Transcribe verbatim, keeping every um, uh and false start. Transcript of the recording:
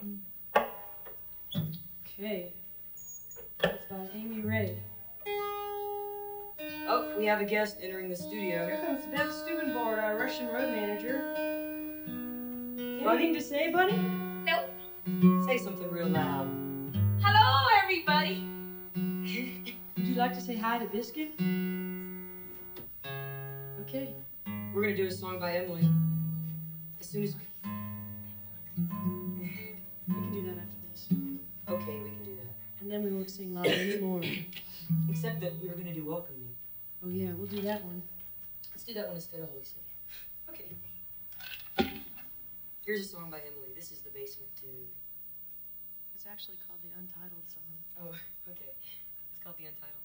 Okay. It's by Amy Ray. Oh, we have a guest entering the studio. Here comes Beth Stubenboard, our Russian road manager. Anything to say, Bunny? Nope. Say something real loud. Hello, everybody. Would you like to say hi to Biscuit? Okay. We're gonna do a song by Emily. As soon as we... We can do that after this. Okay, we can do that. And then we won't sing loud anymore. Except that we were gonna do Welcome Me. Oh yeah, we'll do that one. Let's do that one instead of Holy City. Okay. Here's a song by Emily. This is the basement tune. It's actually called the Untitled Song. Oh, okay. It's called the Untitled.